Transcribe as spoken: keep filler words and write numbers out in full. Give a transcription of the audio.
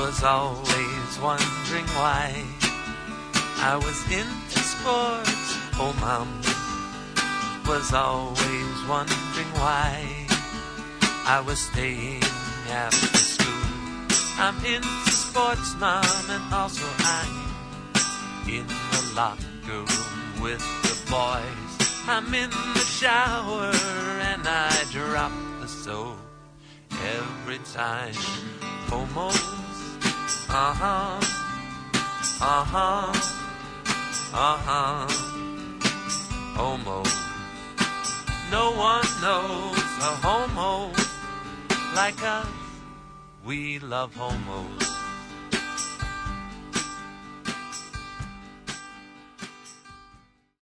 was always wondering why I was into sports. Oh, Mom was always wondering why I was staying after school. I'm into sports, Mom, and also I'm in the locker room with the boys. I'm in the shower and I drop the soap every time. Homos, uh-huh, uh-huh, uh-huh, homo. No one knows a homo like us. We love homos.